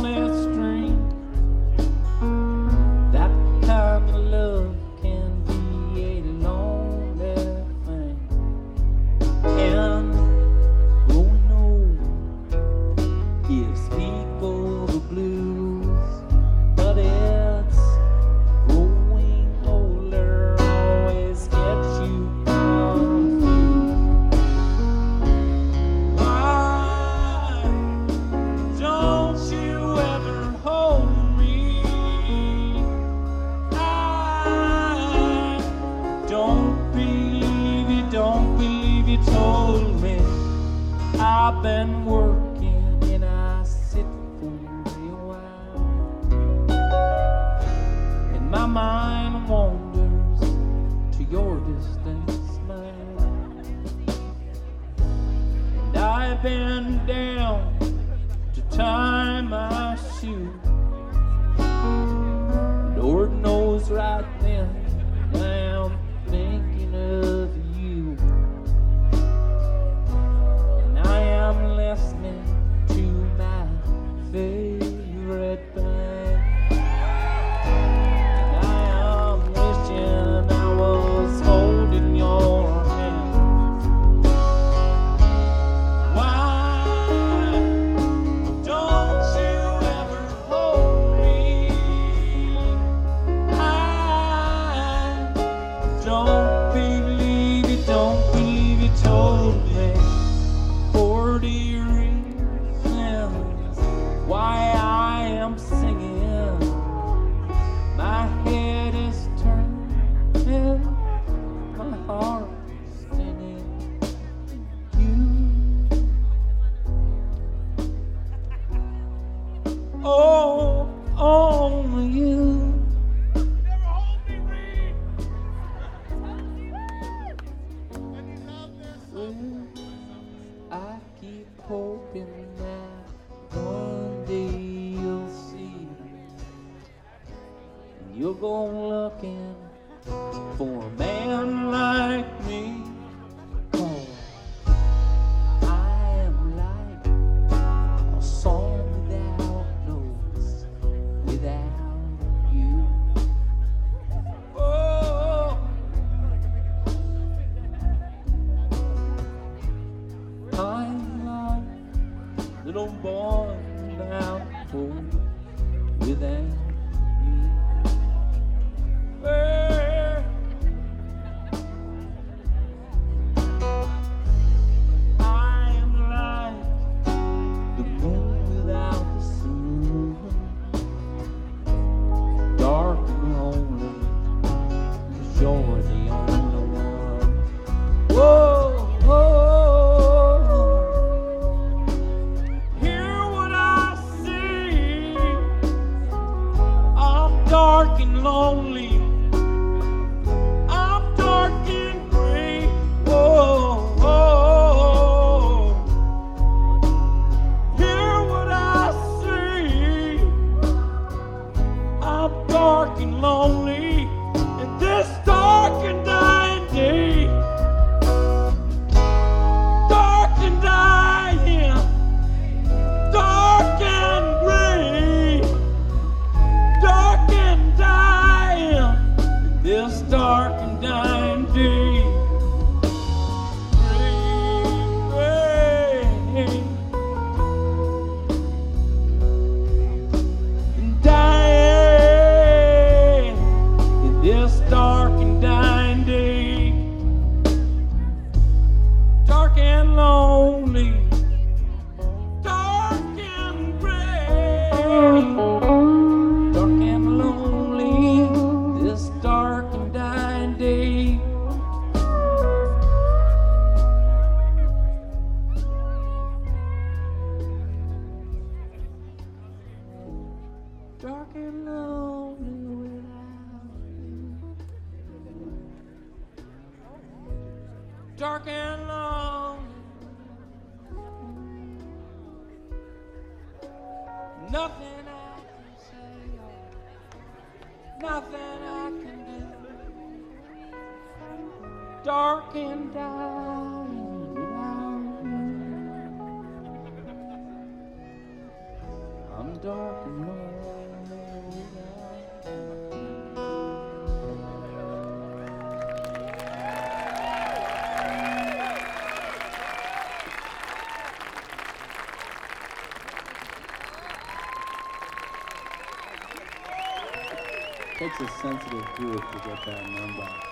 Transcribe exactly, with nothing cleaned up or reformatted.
lonely stream. That kind of love can be a lonely thing. And growing old gives people the blues, but it's growing older always gets you confused. Why don't you ever hold me? I don't believe you, don't believe you told me. I've been working and I sit for a while, and my mind wanders to your distant smile. And I've been down to tie my shoe. Lord knows right then I'm thinking of you. And I am listening to my favorite band. And I am wishing I was holding your hand. Why don't you ever hold me? I don't believe you, don't believe you told me. Forty reasons why I am singing. My head is turning, my heart is singing. You, oh, only you. Well, I keep hoping that one day you'll see, and you'll go looking for a man like me. 'Cause I am like a song without notes, without you. Oh, I'm like a little boy without hope, without you. Well, I am like the moon without the sun, dark and lonely, 'cause you're the only one. Whoa, whoa, hear what I see. I'm dark and lonely. I'm dark and gray. Whoa, whoa, hear what I see. I'm dark and lonely in this dark and dying day. Dark and dying, dark and gray, dark and dying in this dark and dying day. Gray, gray, and dying in this dark and dying day. Dark and lonely, dark and gray, dark and lonely, this dark and dying day. Dark and lonely without you. Dark and lonely. Nothing I can say, nothing I can do. Dark and dying without you. I'm dark and lonely Takes a sensitive group to get that number.